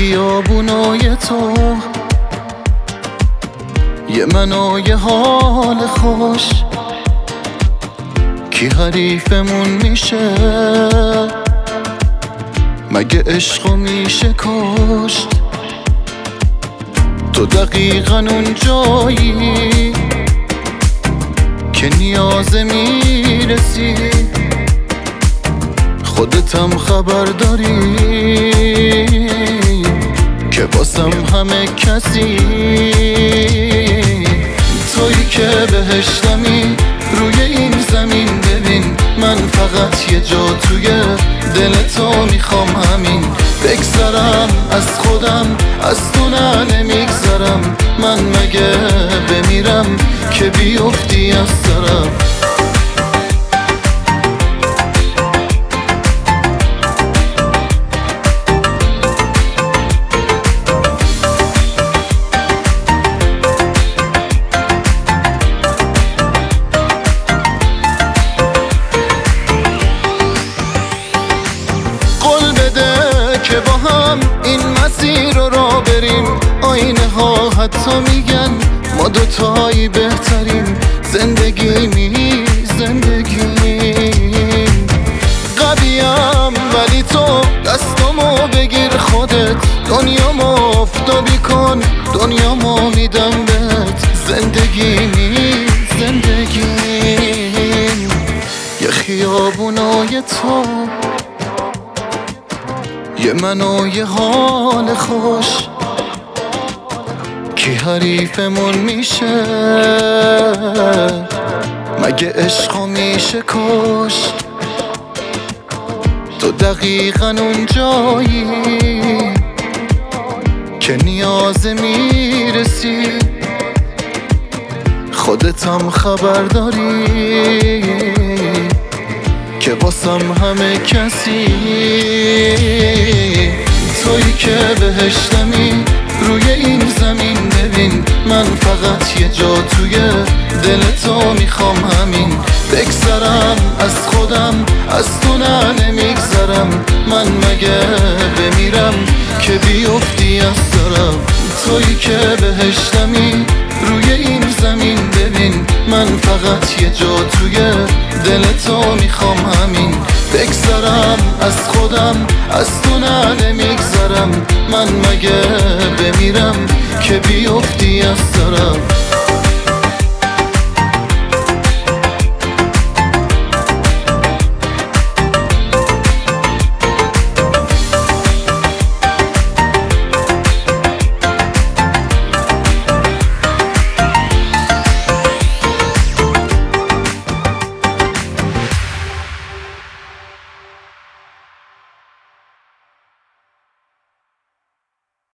خیابونای تو، یه من و یه حال خوش، کی حریفمون میشه؟ مگه عشقو میشه کشت؟ تو دقیقاً اون جایی که نیازه میرسی، خودتم خبر داری که واسم همه کسی. تویی که بهشتمی روی این زمین، ببین من فقط یه جا توی دل تو میخوام، همین بگذرم از خودم، از تو نه نمیگذرم. من مگه بمیرم که بیفتی از سرم؟ که با هم این مسیر رو را بریم، آینه ها حتی میگن ما دوتایی بهتریم. زندگی قویم ولی تو دستامو بگیر خودت، دنیامو آفتابی کن، دنیامو میدم بهت. زندگی یه خیابونای تو، یه من و یه حال خوش، کی حریفمون میشه؟ مگه عشقو میشه کشت؟ تو دقیقاً اون جایی که نیازه میرسی، خودتم خبر داری که واسم همه کسی. تویی که بهشتمی روی این زمین، ببین من فقط یه جا توی دل تو میخوام، همین بگذرم از خودم، از تو نه نمیگذرم. من مگه بمیرم که بیفتی از سرم؟ تویی که بهشتمی روی این زمین، ببین من فقط یه جا توی دل تو میخوام، همین بگذرم از خودم، از تو نه نمیگذرم. من مگه بمیرم که بیفتی از سرم؟